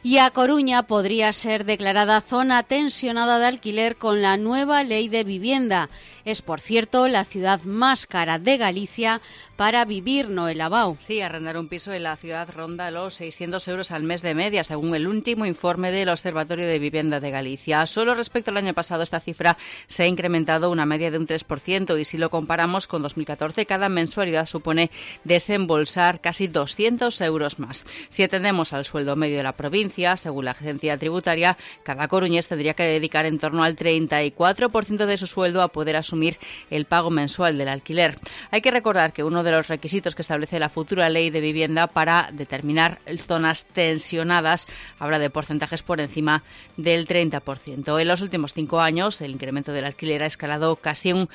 Y A Coruña podría ser declarada zona tensionada de alquiler con la nueva ley de vivienda. Es, por cierto, la ciudad más cara de Galicia para vivir, Noel Abao. Sí, arrendar un piso en la ciudad ronda los 600 euros al mes de media, según el último informe del Observatorio de Vivienda de Galicia. Solo respecto al año pasado, esta cifra se ha incrementado una media de un 3%, y si lo comparamos con 2014, cada mensualidad supone desembolsar casi 200 euros más. Si atendemos al sueldo medio de la provincia, según la agencia tributaria, cada coruñés tendría que dedicar en torno al 34% de su sueldo a poder asumir el pago mensual del alquiler. Hay que recordar que uno de los requisitos que establece la futura ley de vivienda para determinar zonas tensionadas habla de porcentajes por encima del 30%. En los últimos 5 años, el incremento del alquiler ha escalado casi un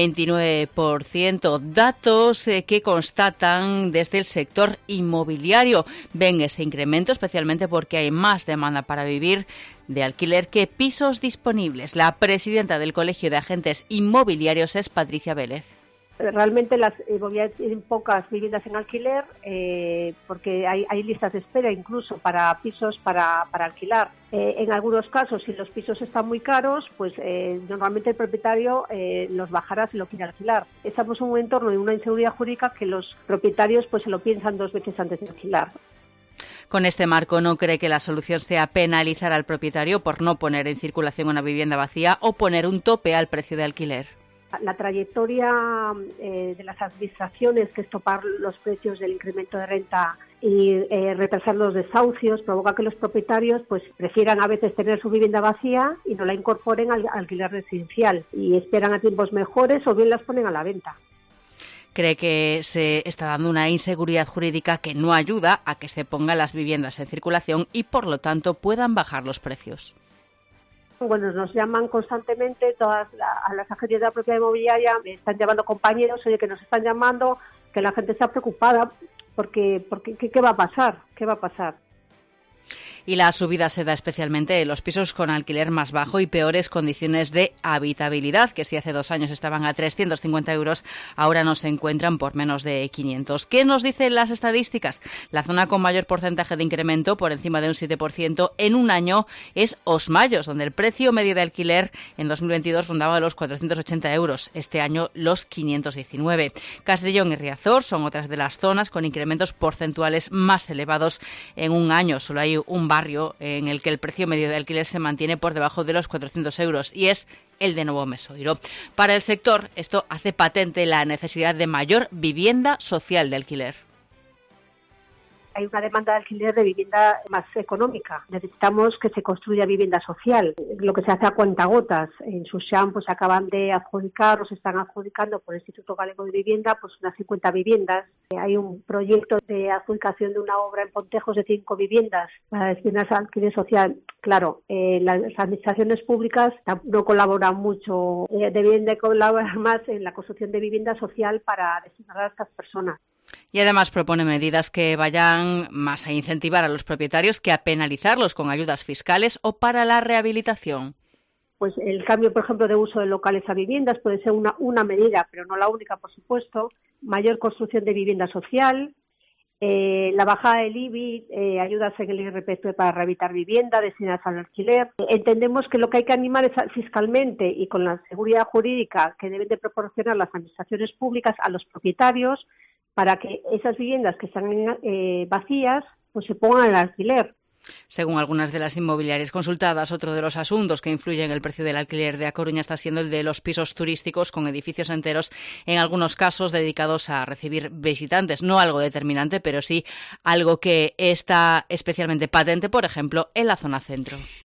29%. Datos que constatan desde el sector inmobiliario. Ven ese incremento especialmente porque hay más demanda para vivir de alquiler que pisos disponibles. La presidenta del Colegio de Agentes Inmobiliarios es Patricia Vélez. Realmente las inmobiliarias tienen pocas viviendas en alquiler porque hay listas de espera incluso para pisos para alquilar. En algunos casos, si los pisos están muy caros, pues normalmente el propietario los bajará si lo quiere alquilar. Estamos en un entorno de una inseguridad jurídica que los propietarios pues se lo piensan 2 veces antes de alquilar. Con este marco, ¿no cree que la solución sea penalizar al propietario por no poner en circulación una vivienda vacía o poner un tope al precio de alquiler? La trayectoria de las administraciones, que es topar los precios del incremento de renta y retrasar los desahucios, provoca que los propietarios pues prefieran a veces tener su vivienda vacía y no la incorporen al alquiler residencial y esperan a tiempos mejores o bien las ponen a la venta. Cree que se está dando una inseguridad jurídica que no ayuda a que se pongan las viviendas en circulación y, por lo tanto, puedan bajar los precios. Bueno, nos llaman constantemente a las agencias de la propiedad inmobiliaria, me están llamando compañeros, oye, que nos están llamando, que la gente está preocupada, porque ¿qué va a pasar? ¿Qué va a pasar? Y la subida se da especialmente en los pisos con alquiler más bajo y peores condiciones de habitabilidad, que si hace 2 años estaban a 350 euros, ahora no se encuentran por menos de 500. ¿Qué nos dicen las estadísticas? La zona con mayor porcentaje de incremento, por encima de un 7% en un año, es Os Mayos, donde el precio medio de alquiler en 2022 rondaba los 480 euros. Este año los 519. Castellón y Riazor son otras de las zonas con incrementos porcentuales más elevados en un año. Solo hay un barrio en el que el precio medio de alquiler se mantiene por debajo de los 400 euros y es el de Novo Mesoiro. Para el sector, esto hace patente la necesidad de mayor vivienda social de alquiler. Hay una demanda de alquiler de vivienda más económica. Necesitamos que se construya vivienda social, lo que se hace a cuentagotas. En Suxán pues acaban de adjudicar o se están adjudicando por el Instituto Galego de Vivienda pues unas 50 viviendas. Hay un proyecto de adjudicación de una obra en Pontejos de 5 viviendas para destinar al alquiler social. Claro, las administraciones públicas no colaboran mucho, deberían de colaborar más en la construcción de vivienda social para destinar a estas personas. Y además propone medidas que vayan más a incentivar a los propietarios que a penalizarlos con ayudas fiscales o para la rehabilitación. Pues el cambio, por ejemplo, de uso de locales a viviendas puede ser una medida, pero no la única, por supuesto. Mayor construcción de vivienda social, la bajada del IBI, ayudas en el IRPF para rehabilitar vivienda destinadas al alquiler. Entendemos que lo que hay que animar es fiscalmente y con la seguridad jurídica que deben de proporcionar las administraciones públicas a los propietarios para que esas viviendas que están vacías pues se pongan al alquiler. Según algunas de las inmobiliarias consultadas, otro de los asuntos que influye en el precio del alquiler de A Coruña está siendo el de los pisos turísticos con edificios enteros, en algunos casos dedicados a recibir visitantes. No algo determinante, pero sí algo que está especialmente patente, por ejemplo, en la zona centro.